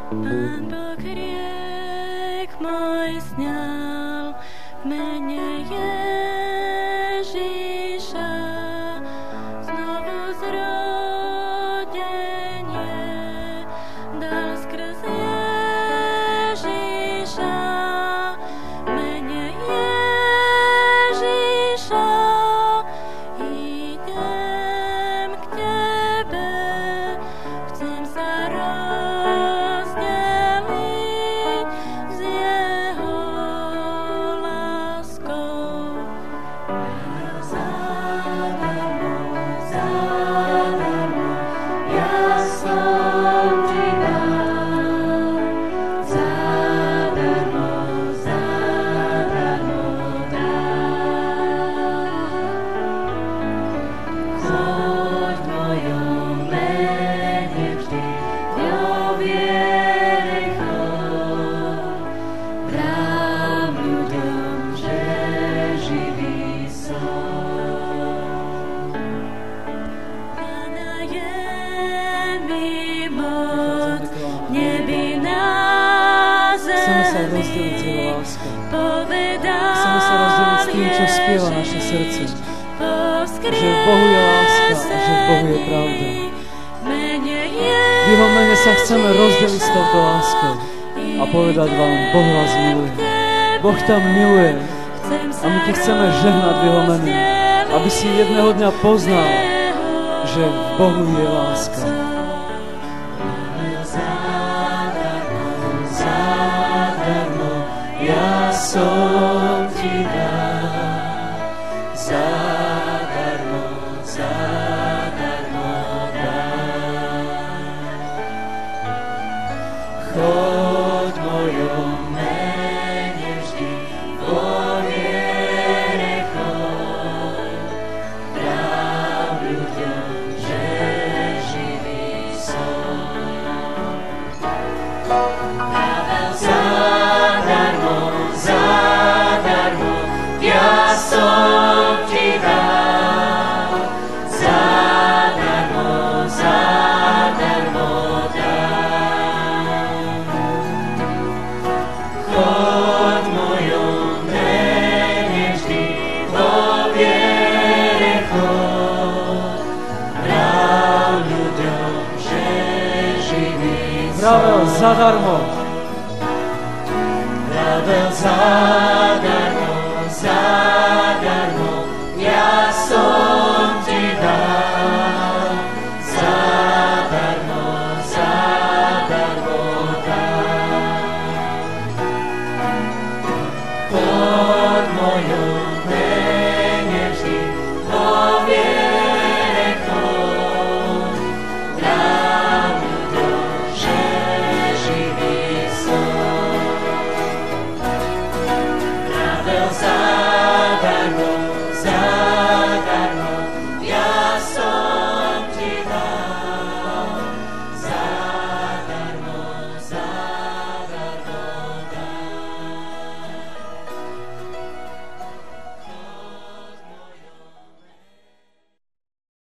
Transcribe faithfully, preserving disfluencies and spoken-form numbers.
Pán Boh riek môj sňal v mene Ježiša, znovu zrodenie dal skrz Ježiša, v mene Ježiša idem k Tebe, chcem sa rozdeliť s Jeho láskou. Zadarmo, zadarmo, ja som Ti dal. Zadarmo, zadarmo dal. Choď v mojom mene vždy, vo viere choď. Dám ľuďom, že živý som. Pána je mi moc, nebi na Chceme sa zemi. rozdeliť s Jeho láskou. Povedal Chceme sa rozdeliť s tým, čo spieva naše srdce. Že Že v Bohu je láska a že v Bohu je pravda. V Jeho mene sa chceme rozdeliť s touto láskou a povedať vám, Boh vás miluje. Boh ťa miluje a my ti chceme žehnať v Jeho mene, aby si jedného dňa poznal, že v Bohu je láska. Zadarmo, ja som Ti dal. Zadarmo, zadarmo dal. Choď v mojom mene vždy, vo viere choď. Dám ľuďom, že živý som. Zadarmo, zadarmo, ja som Ti dal. Zadarmo, zadarmo dal. Choď v mojom mene vždy, vo viere choď. Dám ľuďom, že živý som. Vravel zadarmo. Vravel zadarmo.